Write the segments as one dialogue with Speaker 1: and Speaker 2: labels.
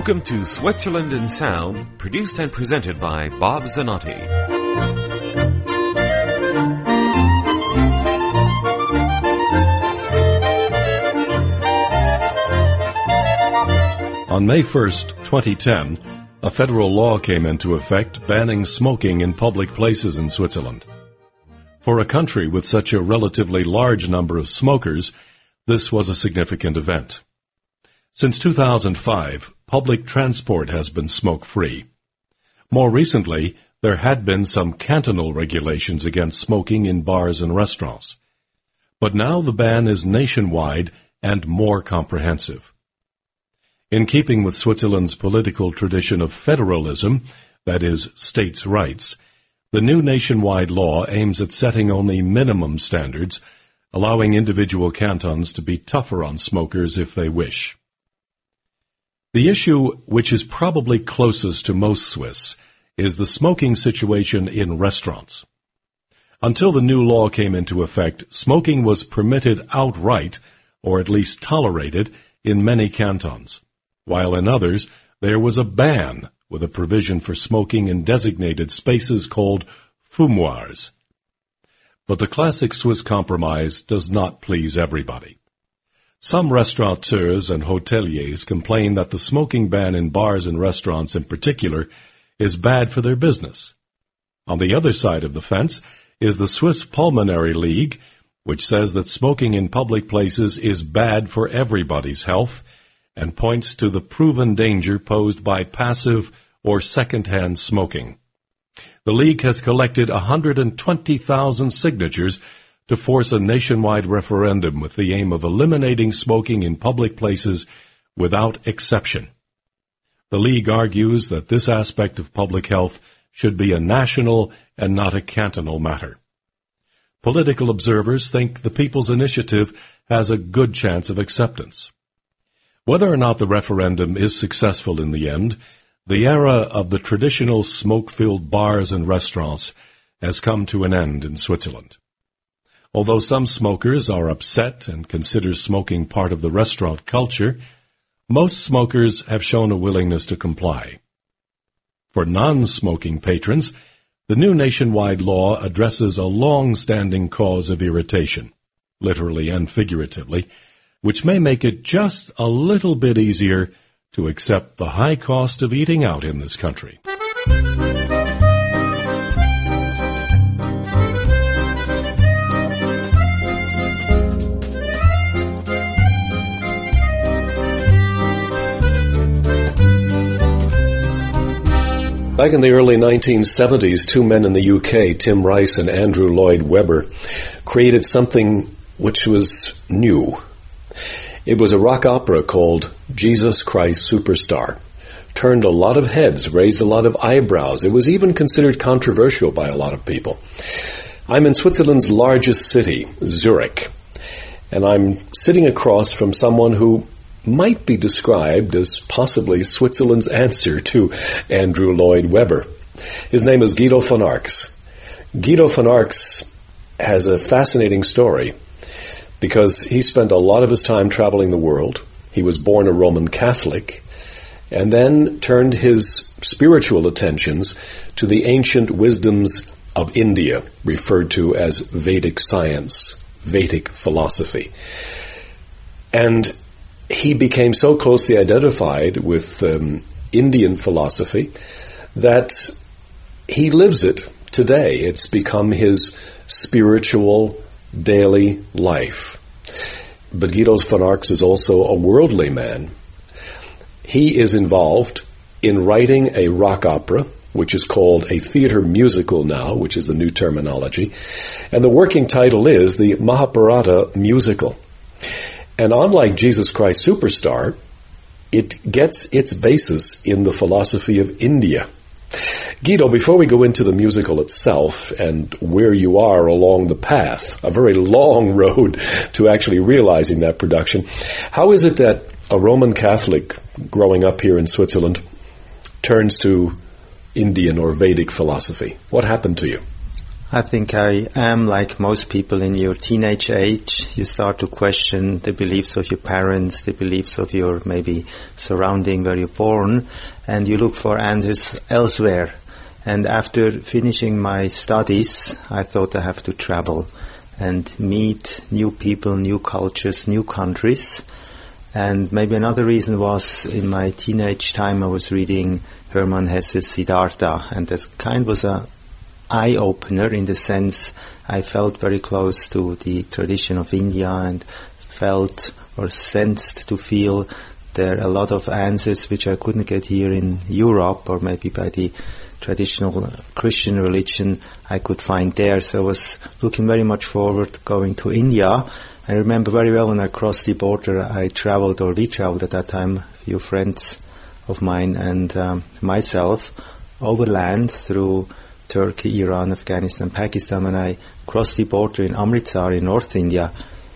Speaker 1: Welcome to Switzerland in Sound, produced and presented by Bob Zanotti.
Speaker 2: On May 1st, 2010, a federal law came into effect banning smoking in public places in Switzerland. For a country with such a relatively large number of smokers, this was a significant event. Since 2005, public transport has been smoke-free. More recently, there had been some cantonal regulations against smoking in bars and restaurants. But now the ban is nationwide and more comprehensive. In keeping with Switzerland's political tradition of federalism, that is, states' rights, the new nationwide law aims at setting only minimum standards, allowing individual cantons to be tougher on smokers if they wish. The issue, which is probably closest to most Swiss, is the smoking situation in restaurants. Until the new law came into effect, smoking was permitted outright, or at least tolerated, in many cantons, while in others there was a ban with a provision for smoking in designated spaces called fumoirs. But the classic Swiss compromise does not please everybody. Some restaurateurs and hoteliers complain that the smoking ban in bars and restaurants in particular is bad for their business. On the other side of the fence is the Swiss Pulmonary League, which says that smoking in public places is bad for everybody's health and points to the proven danger posed by passive or second-hand smoking. The League has collected 120,000 signatures to force a nationwide referendum with the aim of eliminating smoking in public places without exception. The League argues that this aspect of public health should be a national and not a cantonal matter. Political observers think the People's Initiative has a good chance of acceptance. Whether or not the referendum is successful in the end, the era of the traditional smoke-filled bars and restaurants has come to an end in Switzerland. Although some smokers are upset and consider smoking part of the restaurant culture, most smokers have shown a willingness to comply. For non-smoking patrons, the new nationwide law addresses a long-standing cause of irritation, literally and figuratively, which may make it just a little bit easier to accept the high cost of eating out in this country.
Speaker 3: Back in the early 1970s, two men in the UK, Tim Rice and Andrew Lloyd Webber, created something which was new. It was a rock opera called Jesus Christ Superstar. Turned a lot of heads, raised a lot of eyebrows. It was even considered controversial by a lot of people. I'm in Switzerland's largest city, Zurich, and I'm sitting across from someone who might be described as possibly Switzerland's answer to Andrew Lloyd Webber. His name is Guido van Arx. Guido van Arx has a fascinating story because he spent a lot of his time traveling the world. He was born a Roman Catholic and then turned his spiritual attentions to the ancient wisdoms of India, referred to as Vedic science, Vedic philosophy. And he became so closely identified with Indian philosophy that he lives it today. It's become his spiritual daily life. But Guido van Arx is also a worldly man. He is involved in writing a rock opera, which is called a theater musical now, which is the new terminology. And the working title is the Mahabharata Musical. And unlike Jesus Christ Superstar, it gets its basis in the philosophy of India. Guido, before we go into the musical itself and where you are along the path, a very long road to actually realizing that production, how is it that a Roman Catholic growing up here in Switzerland turns to Indian or Vedic philosophy? What happened to you?
Speaker 4: I think I am like most people in your teenage age. You start to question the beliefs of your parents, the beliefs of your maybe surrounding where you're born, and you look for answers elsewhere. And after finishing my studies, I thought I have to travel and meet new people, new cultures, new countries. And maybe another reason was in my teenage time I was reading Hermann Hesse's Siddhartha, and that kind was a eye-opener in the sense I felt very close to the tradition of India and felt or sensed to feel there are a lot of answers which I couldn't get here in Europe, or maybe by the traditional Christian religion I could find there. So I was looking very much forward to going to India. I remember very well when I crossed the border, we traveled at that time, a few friends of mine and myself, overland through Turkey, Iran, Afghanistan, Pakistan. When I crossed the border in Amritsar in North India,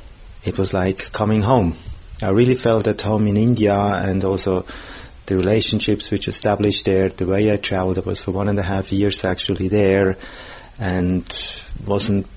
Speaker 4: it was like coming home. I really felt at home in India, and also the relationships which established there, the way I traveled. I was for 1.5 years actually there, and wasn't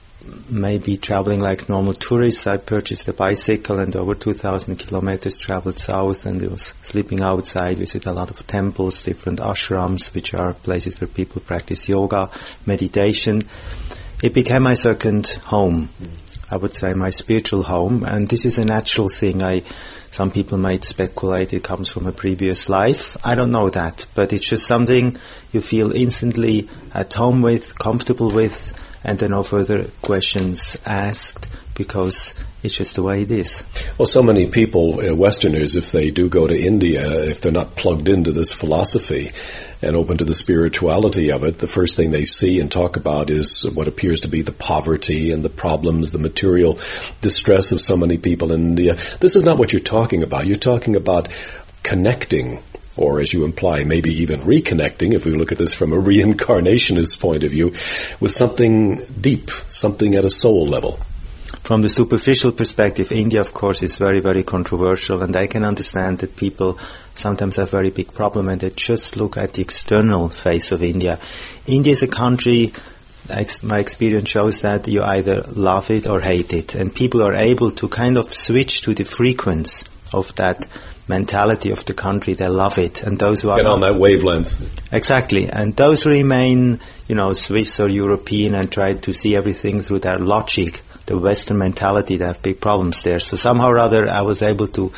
Speaker 4: maybe traveling like normal tourists. I purchased a bicycle and over 2,000 kilometers traveled south, and I was sleeping outside, visit a lot of temples, different ashrams, which are places where people practice yoga, meditation. It became my second home, I would say my spiritual home, and this is a natural thing. Some people might speculate it comes from a previous life. I don't know that, but it's just something you feel instantly at home with, comfortable with, and there are no further questions asked because it's just the way it is.
Speaker 3: Well, so many people, Westerners, if they do go to India, if they're not plugged into this philosophy and open to the spirituality of it, the first thing they see and talk about is what appears to be the poverty and the problems, the material distress of so many people in India. This is not what you're talking about. You're talking about connecting, or as you imply, maybe even reconnecting, if we look at this from a reincarnationist point of view, with something deep, something at a soul level.
Speaker 4: From the superficial perspective, India, of course, is very, very controversial, and I can understand that people sometimes have a very big problem and they just look at the external face of India. India is a country, my experience shows that you either love it or hate it, and people are able to kind of switch to the frequency of that mentality of the country. They love it, and those who are
Speaker 3: get on that wavelength.
Speaker 4: Exactly, and those remain, Swiss or European and try to see everything through their logic, the Western mentality. They have big problems there. So somehow or other, I was able to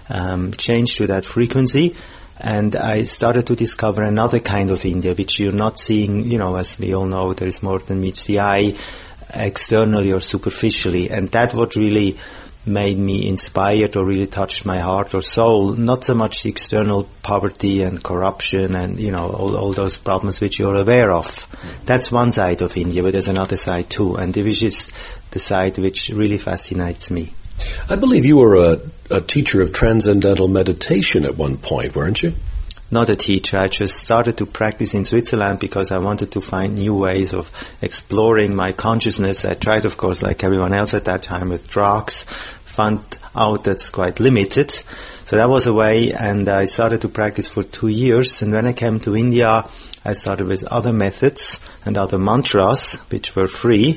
Speaker 4: change to that frequency, and I started to discover another kind of India, which you're not seeing. As we all know, there is more than meets the eye, externally or superficially, and that what really made me inspired or really touched my heart or soul. Not so much the external poverty and corruption and all those problems which you're aware of. That's one side of India, but there's another side too, and which is the side which really fascinates me.
Speaker 3: I believe you were a teacher of transcendental meditation at one point, weren't you?
Speaker 4: Not a teacher. I just started to practice in Switzerland because I wanted to find new ways of exploring my consciousness. I tried, of course, like everyone else at that time, with drugs, found out that's quite limited. So that was a way, and I started to practice for 2 years. And when I came to India, I started with other methods and other mantras, which were free.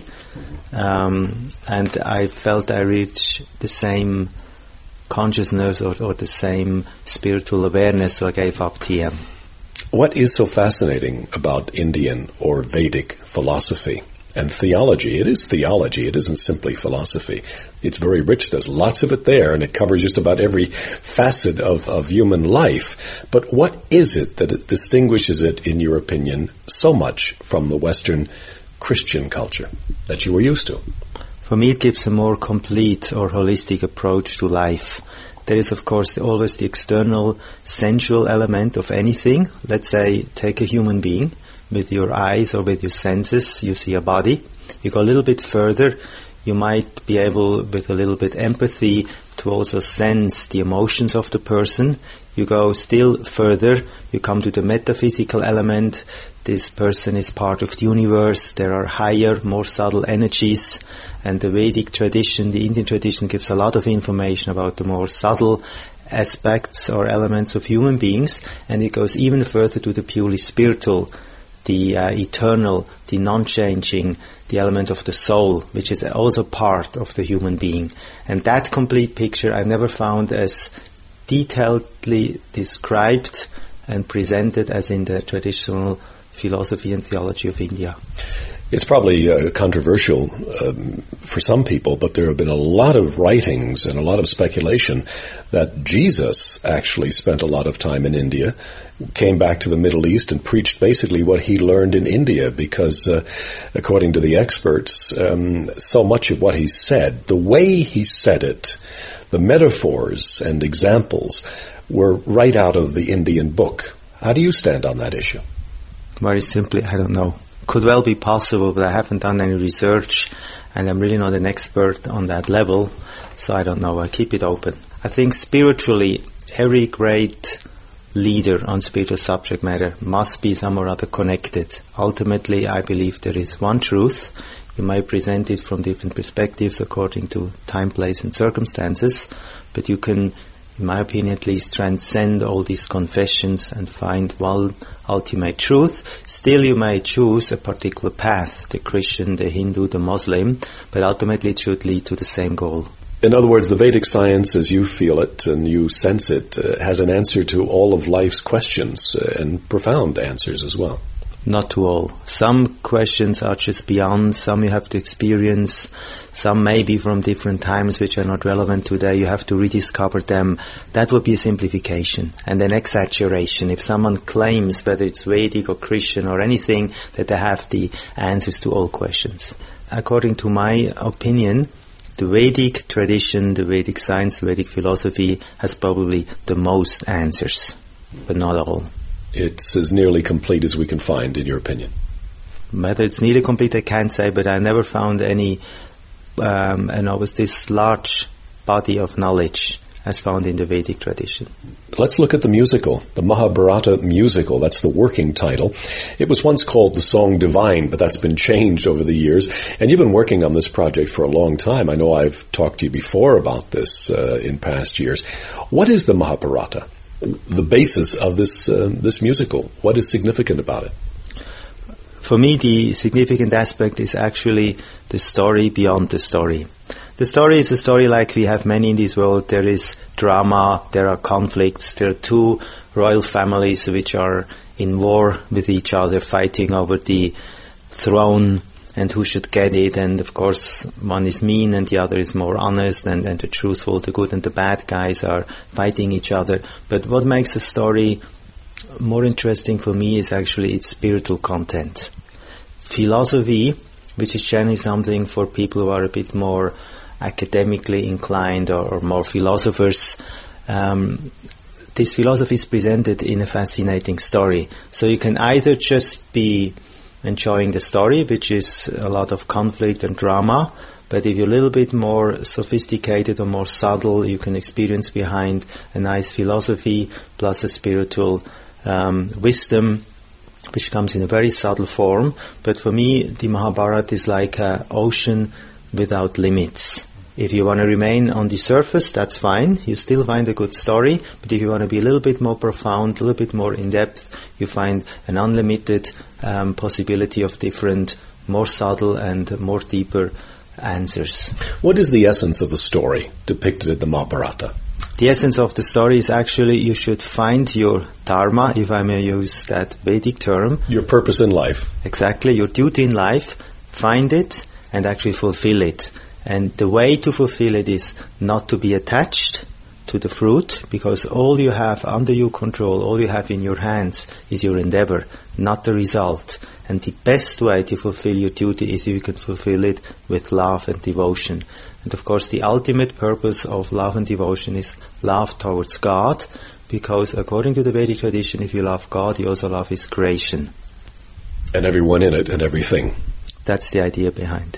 Speaker 4: And I felt I reached the same consciousness or the same spiritual awareness, so I gave up TM.
Speaker 3: What is so fascinating about Indian or Vedic philosophy and theology? It is theology. It isn't simply philosophy. It's very rich. There's lots of it there, and it covers just about every facet of human life. But what is it that it distinguishes it, in your opinion, so much from the Western Christian culture that you were used to?
Speaker 4: For me, it gives a more complete or holistic approach to life. There is, of course, always the external sensual element of anything. Let's say, take a human being. With your eyes or with your senses, you see a body. You go a little bit further, you might be able, with a little bit empathy, to also sense the emotions of the person. You go still further, you come to the metaphysical element. This person is part of the universe. There are higher, more subtle energies. And the Vedic tradition, the Indian tradition, gives a lot of information about the more subtle aspects or elements of human beings. And it goes even further to the purely spiritual the eternal, the non-changing, the element of the soul, which is also part of the human being. And that complete picture I never found as detailedly described and presented as in the traditional philosophy and theology of India.
Speaker 3: It's probably controversial for some people, but there have been a lot of writings and a lot of speculation that Jesus actually spent a lot of time in India, came back to the Middle East and preached basically what he learned in India because, according to the experts, so much of what he said, the way he said it, the metaphors and examples were right out of the Indian book. How do you stand on that issue?
Speaker 4: Very simply, I don't know. Could well be possible, but I haven't done any research, and I'm really not an expert on that level, so I don't know. I keep it open. I think spiritually, every great leader on spiritual subject matter must be some or other connected. Ultimately, I believe there is one truth. You may present it from different perspectives according to time, place, and circumstances, but you can, in my opinion at least, transcend all these confessions and find one ultimate truth. Still you may choose a particular path, the Christian, the Hindu, the Muslim, but ultimately it should lead to the same goal.
Speaker 3: In other words, the Vedic science, as you feel it and you sense it, has an answer to all of life's questions and profound answers as well.
Speaker 4: Not to all. Some questions are just beyond, some you have to experience, some may be from different times which are not relevant today, you have to rediscover them. That would be a simplification and an exaggeration. If someone claims, whether it's Vedic or Christian or anything, that they have the answers to all questions. According to my opinion, the Vedic tradition, the Vedic science, the Vedic philosophy has probably the most answers, but not all.
Speaker 3: It's as nearly complete as we can find, in your opinion.
Speaker 4: Whether it's nearly complete, I can't say, but I never found any, with this large body of knowledge as found in the Vedic tradition.
Speaker 3: Let's look at the musical, the Mahabharata musical. That's the working title. It was once called The Song Divine, but that's been changed over the years. And you've been working on this project for a long time. I know I've talked to you before about this in past years. What is the Mahabharata? The basis of this musical. What is significant about it?
Speaker 4: For me, the significant aspect is actually the story beyond the story. The story is a story like we have many in this world. There is drama, there are conflicts, there are two royal families which are in war with each other, fighting over the throne and who should get it, and of course one is mean and the other is more honest, and the truthful, the good and the bad guys are fighting each other. But what makes a story more interesting for me is actually its spiritual content. Philosophy, which is generally something for people who are a bit more academically inclined or more philosophers, this philosophy is presented in a fascinating story. So you can either just be enjoying the story, which is a lot of conflict and drama, but if you're a little bit more sophisticated or more subtle, you can experience behind a nice philosophy plus a spiritual wisdom, which comes in a very subtle form. But for me, the Mahabharata is like an ocean without limits. If you want to remain on the surface, that's fine. You still find a good story. But if you want to be a little bit more profound, a little bit more in-depth, you find an unlimited possibility of different, more subtle and more deeper answers.
Speaker 3: What is the essence of the story depicted in the Mahabharata?
Speaker 4: The essence of the story is actually you should find your dharma, if I may use that Vedic term.
Speaker 3: Your purpose in life.
Speaker 4: Exactly, your duty in life. Find it and actually fulfill it. And the way to fulfill it is not to be attached to the fruit, because all you have under your control, all you have in your hands is your endeavor, not the result. And the best way to fulfill your duty is if you can fulfill it with love and devotion. And of course the ultimate purpose of love and devotion is love towards God, because according to the Vedic tradition, if you love God, you also love His creation.
Speaker 3: And everyone in it and everything.
Speaker 4: That's the idea behind.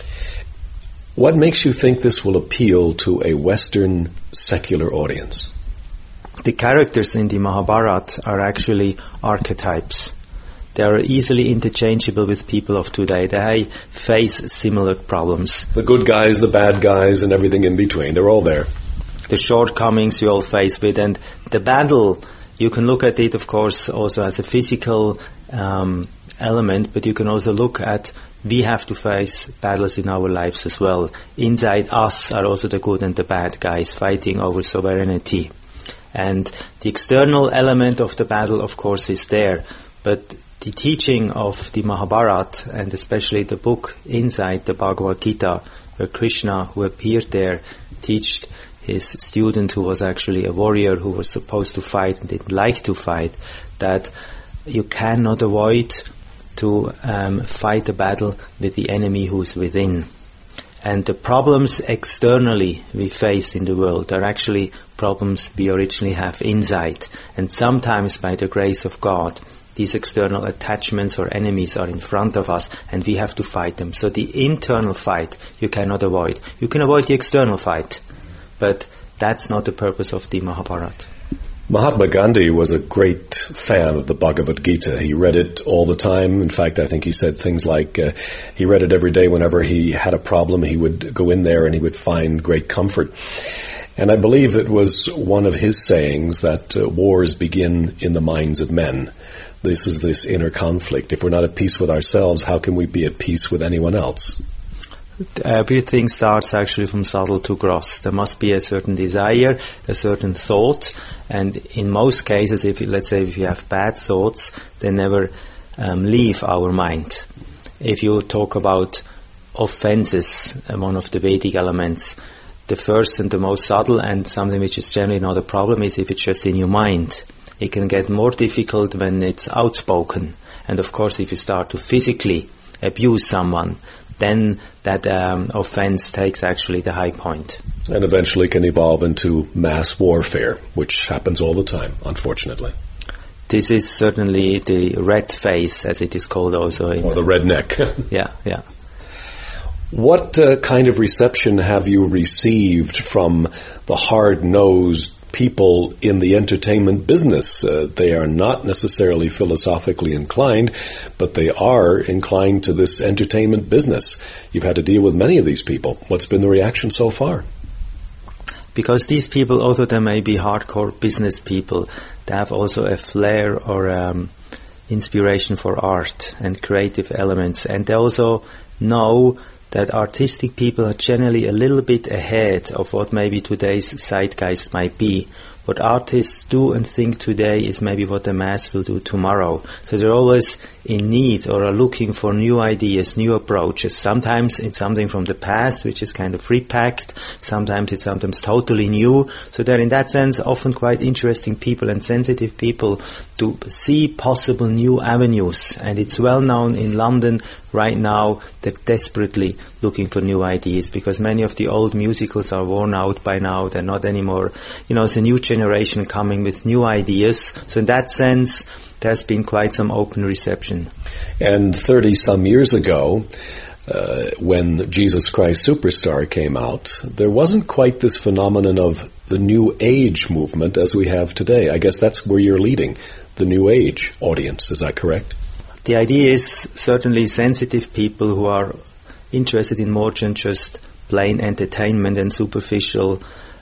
Speaker 3: What makes you think this will appeal to a Western secular audience?
Speaker 4: The characters in the Mahabharata are actually archetypes. They are easily interchangeable with people of today. They face similar problems.
Speaker 3: The good guys, the bad guys, and everything in between, they're all there.
Speaker 4: The shortcomings you all face with, and the battle, you can look at it, of course, also as a physical element, but you can also look at we have to face battles in our lives as well. Inside us are also the good and the bad guys fighting over sovereignty. And the external element of the battle, of course, is there. But the teaching of the Mahabharata, and especially the book inside the Bhagavad Gita, where Krishna, who appeared there, taught his student, who was actually a warrior who was supposed to fight and didn't like to fight, that you cannot avoid to fight a battle with the enemy who is within. And the problems externally we face in the world are actually problems we originally have inside. And sometimes by the grace of God, these external attachments or enemies are in front of us and we have to fight them. So the internal fight you cannot avoid. You can avoid the external fight, but that's not the purpose of the Mahabharata.
Speaker 3: Mahatma Gandhi was a great fan of the Bhagavad Gita. He read it all the time. In fact, I think he said things like he read it every day. Whenever he had a problem, he would go in there and he would find great comfort. And I believe it was one of his sayings that wars begin in the minds of men. This is this inner conflict. If we're not at peace with ourselves, how can we be at peace with anyone else?
Speaker 4: Everything starts actually from subtle to gross. There must be a certain desire, a certain thought, and in most cases, if you have bad thoughts, they never leave our mind. If you talk about offenses, one of the Vedic elements, the first and the most subtle and something which is generally not a problem is if it's just in your mind. It can get more difficult when it's outspoken. And of course, if you start to physically abuse someone, then that offense takes actually the high point.
Speaker 3: And eventually can evolve into mass warfare, which happens all the time, unfortunately.
Speaker 4: This is certainly the red face, as it is called also.
Speaker 3: Or the redneck.
Speaker 4: Yeah.
Speaker 3: What kind of reception have you received from the hard-nosed people in the entertainment business? They are not necessarily philosophically inclined, but they are inclined to this entertainment business. You've had to deal with many of these people. What's been the reaction so far?
Speaker 4: Because these people, although they may be hardcore business people, they have also a flair or inspiration for art and creative elements. And they also know that artistic people are generally a little bit ahead of what maybe today's zeitgeist might be. What artists do and think today is maybe what the mass will do tomorrow. So they're always in need or are looking for new ideas, new approaches. Sometimes it's something from the past, which is kind of repacked. Sometimes it's totally new. So they're in that sense often quite interesting people and sensitive people to see possible new avenues. And it's well known in London right now they're desperately looking for new ideas because many of the old musicals are worn out by now. They're not anymore, it's a new generation coming with new ideas. So in that sense, there's been quite some open reception.
Speaker 3: And 30-some years ago, when Jesus Christ Superstar came out, there wasn't quite this phenomenon of the New Age movement as we have today. I guess that's where you're leading, the New Age audience. Is that correct?
Speaker 4: The idea is certainly sensitive people who are interested in more than just plain entertainment and superficial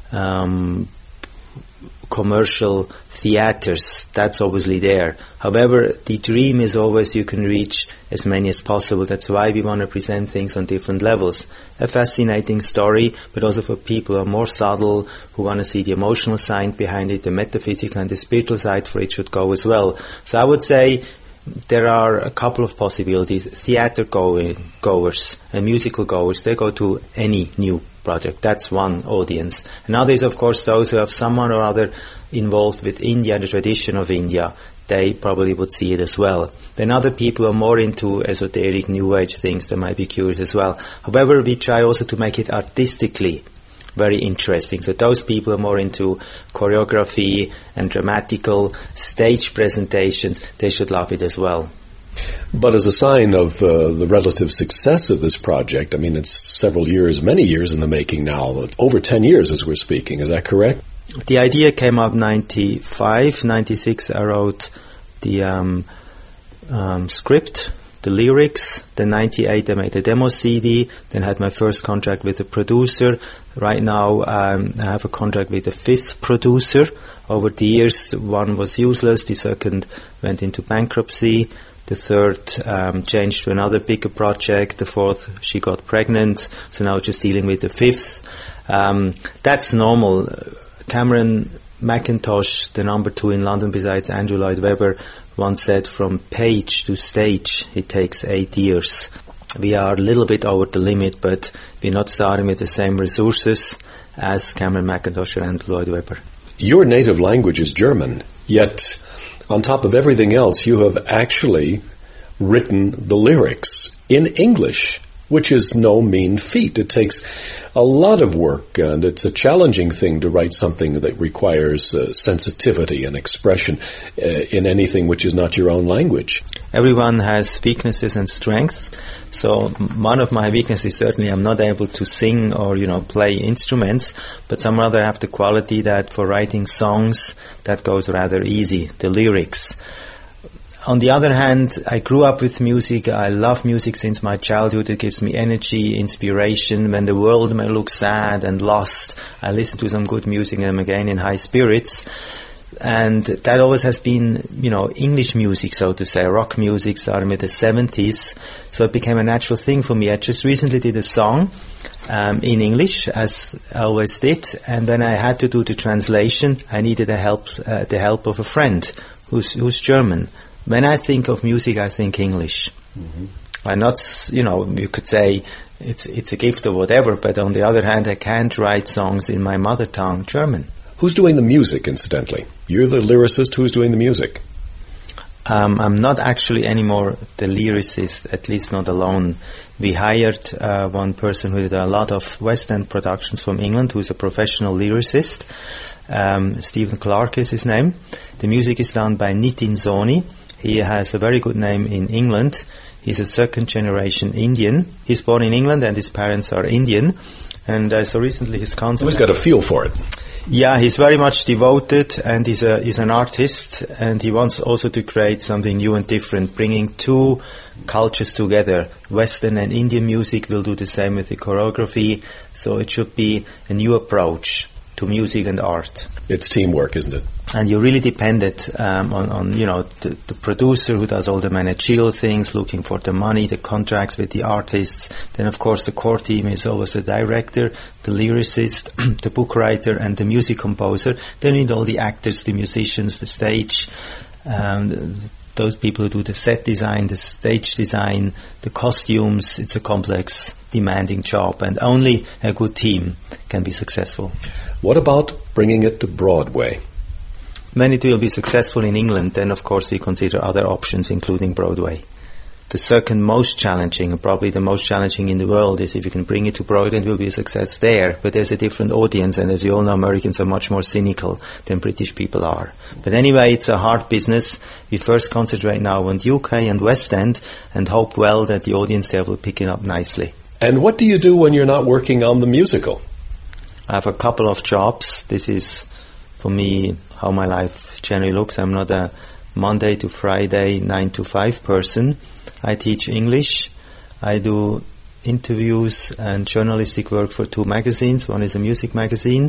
Speaker 4: commercial theaters. That's obviously there. However, the dream is always you can reach as many as possible. That's why we want to present things on different levels. A fascinating story, but also for people who are more subtle, who want to see the emotional side behind it, the metaphysical and the spiritual side for it should go as well. So I would say there are a couple of possibilities. Theater goers and musical goers, they go to any new project. That's one audience. Another is, of course, those who have someone or other involved with India and the tradition of India. They probably would see it as well. Then other people are more into esoteric New Age things. They might be curious as well. However, we try also to make it artistically very interesting. So those people are more into choreography and dramatical stage presentations. They should love it as well.
Speaker 3: But as a sign of the relative success of this project, I mean, it's several years, many years in the making now, over 10 years as we're speaking. Is that correct?
Speaker 4: The idea came up 95, 96. I wrote the script, the lyrics. Then 98, I made a demo CD. Then had my first contract with a producer. Right now, I have a contract with a fifth producer. Over the years, one was useless. The second went into bankruptcy. The third changed to another bigger project. The fourth, she got pregnant. So now just dealing with the fifth. That's normal. Cameron Mackintosh, the number 2 in London besides Andrew Lloyd Webber, once said, from page to stage it takes 8 years. We are a little bit over the limit, but we're not starting with the same resources as Cameron Mackintosh and Andrew Lloyd Webber.
Speaker 3: Your native language is German, yet on top of everything else you have actually written the lyrics in English, which is no mean feat. It takes a lot of work, and it's a challenging thing to write something that requires sensitivity and expression in anything which is not your own language.
Speaker 4: Everyone has weaknesses and strengths. So one of my weaknesses, certainly I'm not able to sing or, play instruments, but some rather have the quality that for writing songs, that goes rather easy, the lyrics. On the other hand, I grew up with music. I love music since my childhood. It gives me energy, inspiration. When the world may look sad and lost, I listen to some good music and I'm again in high spirits. And that always has been, English music, so to say, rock music, starting with the 70s. So it became a natural thing for me. I just recently did a song in English, as I always did. And when I had to do the translation, I needed the help of a friend who's German. When I think of music, I think English. Mm-hmm. I'm not, you could say it's a gift or whatever, but on the other hand, I can't write songs in my mother tongue, German.
Speaker 3: Who's doing the music, incidentally? You're the lyricist. Who's doing the music?
Speaker 4: I'm not actually anymore the lyricist, at least not alone. We hired one person who did a lot of West End productions from England, who's a professional lyricist. Stephen Clark is his name. The music is done by Nitin Soni. He has a very good name in England. He's a second-generation Indian. He's born in England and his parents are Indian. And so recently his concert...
Speaker 3: He's got a feel for it.
Speaker 4: Yeah, he's very much devoted and he's an artist, and he wants also to create something new and different, bringing two cultures together. Western and Indian music will do the same with the choreography, so it should be a new approach to music and art.
Speaker 3: It's teamwork, isn't it?
Speaker 4: And you're really dependent on the producer who does all the managerial things, looking for the money, the contracts with the artists. Then, of course, the core team is always the director, the lyricist, the book writer, and the music composer. Then you need all the actors, the musicians, the stage, those people who do the set design, the stage design, the costumes. It's a complex, demanding job, and only a good team can be successful.
Speaker 3: What about bringing it to Broadway?
Speaker 4: When it will be successful in England, then of course we consider other options, including Broadway. The second most challenging, and probably the most challenging in the world, is if you can bring it to Broadway, it will be a success there. But there's a different audience, and as you all know, Americans are much more cynical than British people are. But anyway, it's a hard business. We first concentrate now on UK and West End, and hope well that the audience there will pick it up nicely.
Speaker 3: And what do you do when you're not working on the musical?
Speaker 4: I have a couple of jobs. This is, for me, how my life generally looks. I'm not a Monday to Friday 9 to 5 person. I teach English. I do interviews and journalistic work for 2 magazines. One is a music magazine.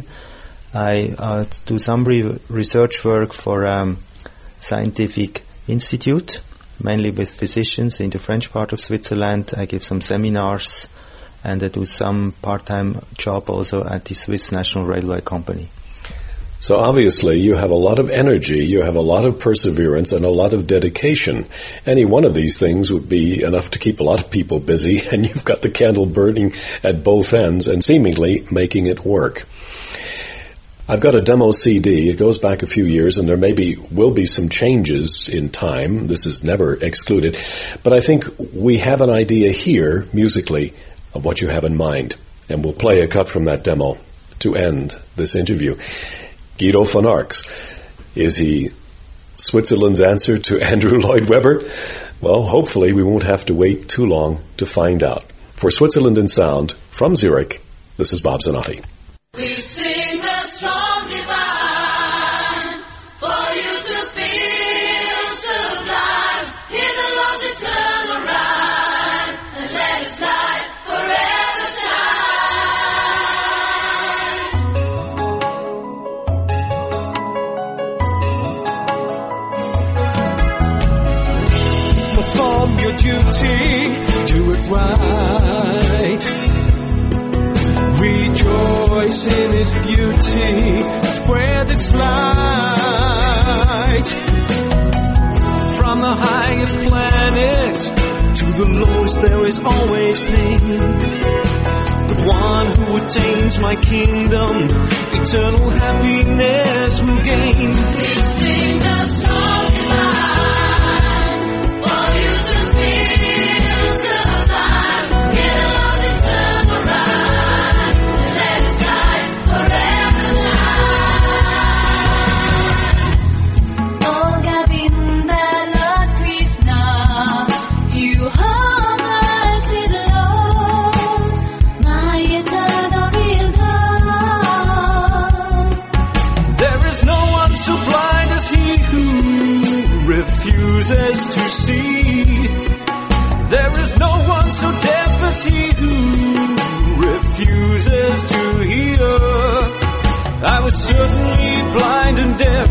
Speaker 4: I do some research work for scientific institute, mainly with physicians in the French part of Switzerland. I give some seminars, and I do some part-time job also at the Swiss National Railway Company.
Speaker 3: So obviously you have a lot of energy, you have a lot of perseverance, and a lot of dedication. Any one of these things would be enough to keep a lot of people busy, and you've got the candle burning at both ends and seemingly making it work. I've got a demo CD. It goes back a few years, and there will be some changes in time. This is never excluded. But I think we have an idea here, musically, of what you have in mind. And we'll play a cut from that demo to end this interview. Guido van Arx. Is he Switzerland's answer to Andrew Lloyd Webber? Well, hopefully we won't have to wait too long to find out. For Switzerland in Sound, from Zurich, this is Bob Zanotti.
Speaker 5: We sing the song divine for you to feel sublime. Hear the Lord to turn around and let His light forever shine.
Speaker 6: beauty, do it right. Rejoice in His beauty, spread its light. From the highest planet to the lowest, there is always pain. But one who attains my kingdom, eternal happiness will gain.
Speaker 5: We sing the song divine, for you to feel sublime. Hear the Lord's eternal rhyme, and let His light forever shine. Oh Govinda, Lord Krishna, you hung us with love, my eternal love.
Speaker 6: There is no one so blind as he who refuses to see. There is no one so deaf as he who refuses to hear. I was certainly blind and deaf,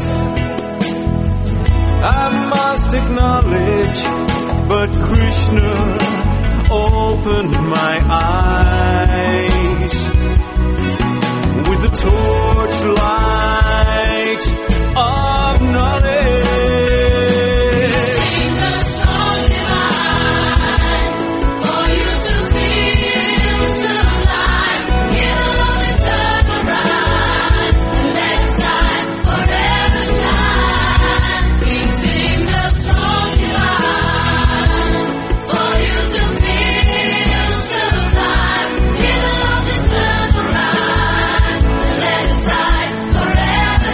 Speaker 6: I must acknowledge, but Krishna opened my eyes with the torchlight of knowledge.
Speaker 5: Sing the song divine, for you to feel sublime. Hear the Lord's eternal rhyme, and let His light forever shine. We sing the song divine, for you to feel sublime. Hear the Lord's eternal rhyme, and let His light forever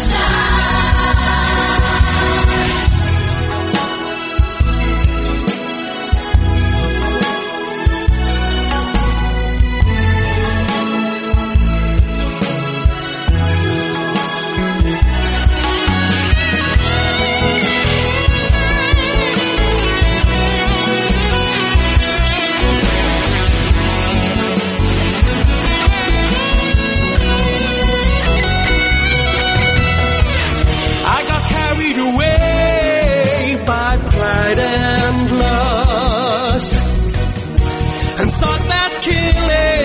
Speaker 6: I got carried away by pride and lust, and thought that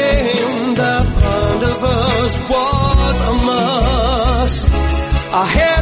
Speaker 6: killing the Pandavas was a must. I had